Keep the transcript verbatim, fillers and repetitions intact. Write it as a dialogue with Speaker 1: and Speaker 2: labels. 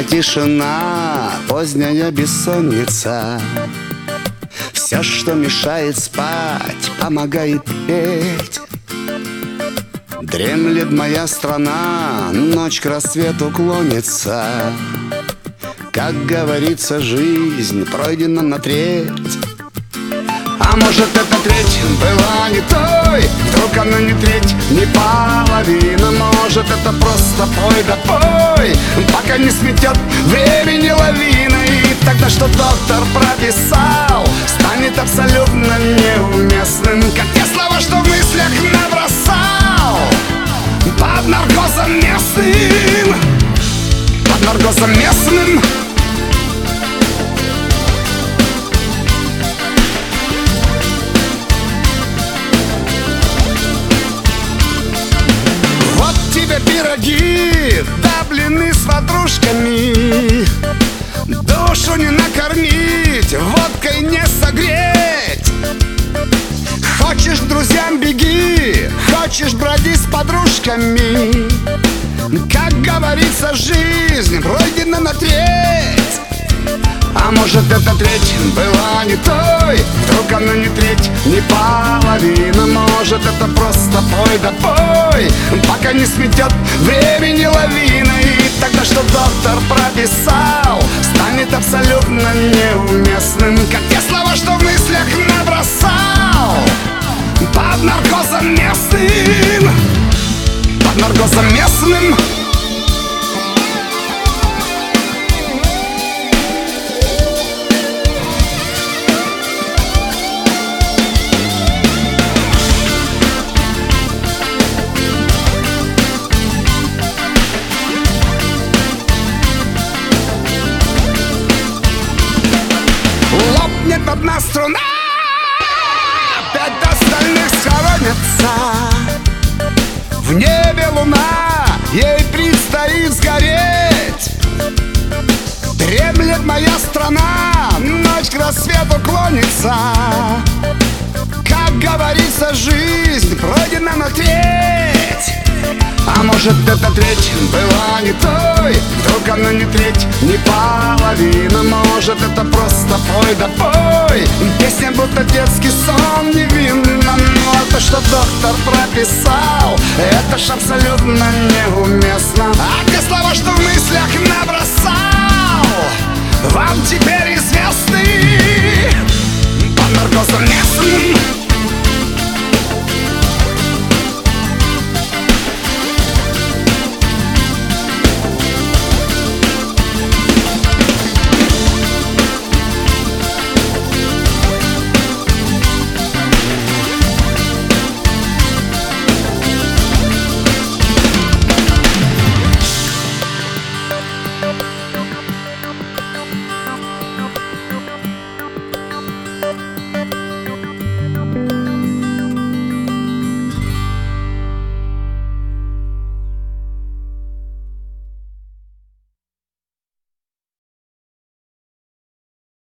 Speaker 1: Ночная тишина, поздняя бессонница. Все, что мешает спать, помогает петь. Дремлет моя страна, ночь к рассвету клонится. Как говорится, жизнь пройдена на треть. А может, эта треть была не той, вдруг она не треть, не половина. Может, это просто пой да пой, пока не сметет времени лавина. И тогда, что доктор прописал, станет абсолютно неуместным, как те слова, что в мыслях набросал под наркозом местным, под наркозом местным. Пироги, да блины с ватрушками. Душу не накормить, водкой не согреть. Хочешь к друзьям — беги, хочешь — броди с подружками. Как говорится, жизнь пройдена на треть. А может, эта треть была не той, вдруг она не треть, не половина. Может, это просто пой да пой, пока не сметет времени лавина. И тогда, что доктор прописал, станет абсолютно неуместным, как те слова, что в мыслях набросал под наркозом местным, под наркозом местным. Лопнет одна струна, пять остальных схоронятся. В небе луна, ей предстоит сгореть. Дремлет моя страна, ночь к рассвету клонится. Как говорится, жизнь пройдена на треть. А может, эта треть была не той, вдруг она не треть, не половина. Может, это просто пой да пой, песня будто детский сон невинный. Но то, что доктор прописал, это ж абсолютно неуместно. А те слова, что в мыслях набросал, вам теперь известны под наркозом местным.